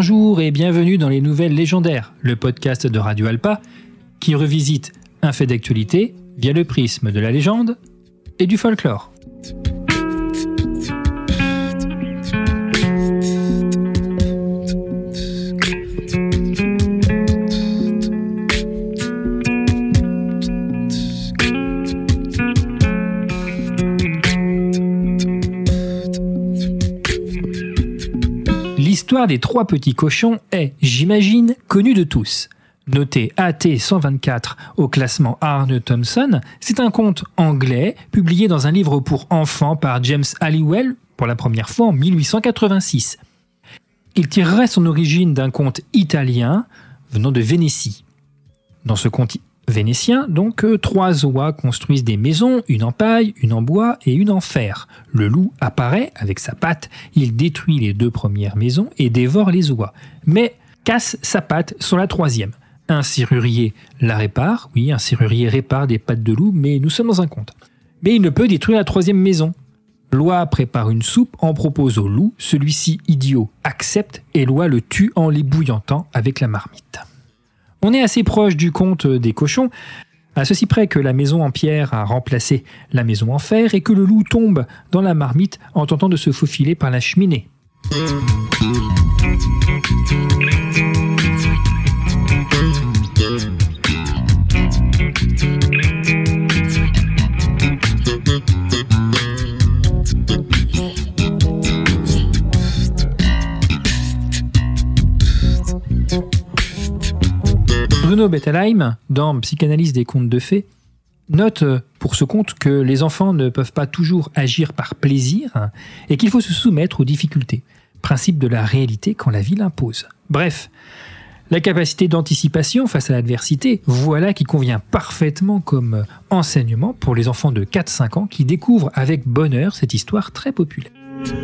Bonjour et bienvenue dans les Nouvelles Légendaires, le podcast de Radio Alpa qui revisite un fait d'actualité via le prisme de la légende et du folklore. L'histoire des trois petits cochons est, j'imagine, connue de tous. Noté AT 124 au classement Arne Thompson, c'est un conte anglais publié dans un livre pour enfants par James Halliwell pour la première fois en 1886. Il tirerait son origine d'un conte italien venant de Vénétie. Dans ce conte vénitien, donc, trois oies construisent des maisons, une en paille, une en bois et une en fer. Le loup apparaît avec sa patte, il détruit les deux premières maisons et dévore les oies, mais casse sa patte sur la troisième. Un serrurier la répare, oui, un serrurier répare des pattes de loup, mais nous sommes dans un conte. Mais il ne peut détruire la troisième maison. L'oie prépare une soupe, en propose au loup, celui-ci idiot accepte et l'oie le tue en les bouillantant avec la marmite. On est assez proche du conte des cochons, à ceci près que la maison en pierre a remplacé la maison en fer et que le loup tombe dans la marmite en tentant de se faufiler par la cheminée. Bruno Bettelheim, dans Psychanalyse des contes de fées, note pour ce conte que les enfants ne peuvent pas toujours agir par plaisir et qu'il faut se soumettre aux difficultés, principe de la réalité quand la vie l'impose. Bref, la capacité d'anticipation face à l'adversité, voilà qui convient parfaitement comme enseignement pour les enfants de 4-5 ans qui découvrent avec bonheur cette histoire très populaire.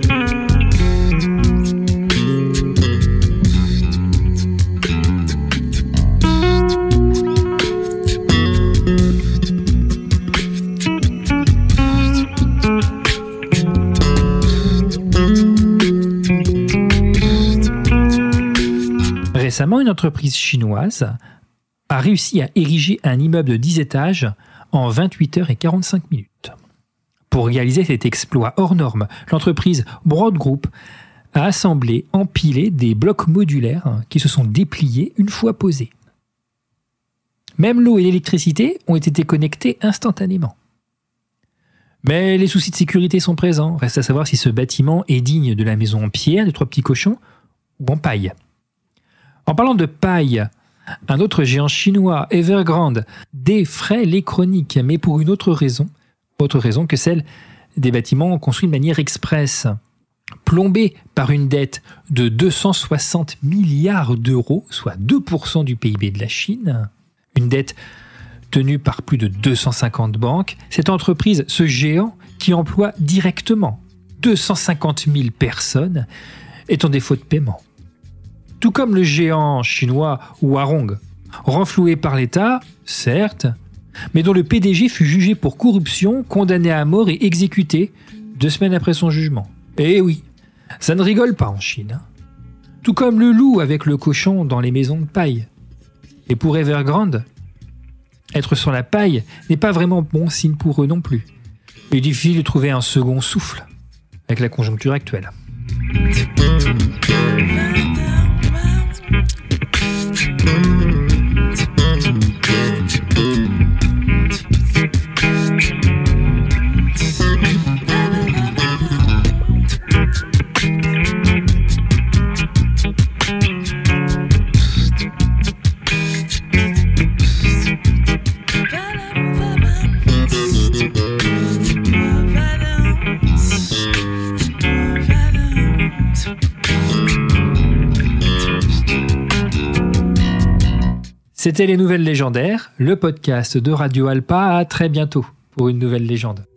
Récemment, une entreprise chinoise a réussi à ériger un immeuble de 10 étages en 28 heures et 45 minutes. Pour réaliser cet exploit hors norme, l'entreprise Broad Group a assemblé, empilé des blocs modulaires qui se sont dépliés une fois posés. Même l'eau et l'électricité ont été connectés instantanément. Mais les soucis de sécurité sont présents. Reste à savoir si ce bâtiment est digne de la maison en pierre des trois petits cochons ou en paille. En parlant de paille, un autre géant chinois, Evergrande, défraie les chroniques, mais pour une autre raison que celle des bâtiments construits de manière express. Plombé par une dette de 260 milliards d'euros, soit 2% du PIB de la Chine, une dette tenue par plus de 250 banques, cette entreprise, ce géant qui emploie directement 250 000 personnes, est en défaut de paiement. Tout comme le géant chinois Huarong, renfloué par l'État, certes, mais dont le PDG fut jugé pour corruption, condamné à mort et exécuté 2 semaines après son jugement. Eh oui, ça ne rigole pas en Chine. Tout comme le loup avec le cochon dans les maisons de paille. Et pour Evergrande, être sur la paille n'est pas vraiment bon signe pour eux non plus. Il est difficile de trouver un second souffle avec la conjoncture actuelle. C'était les Nouvelles Légendaires, le podcast de Radio Alpa. À très bientôt pour une nouvelle légende.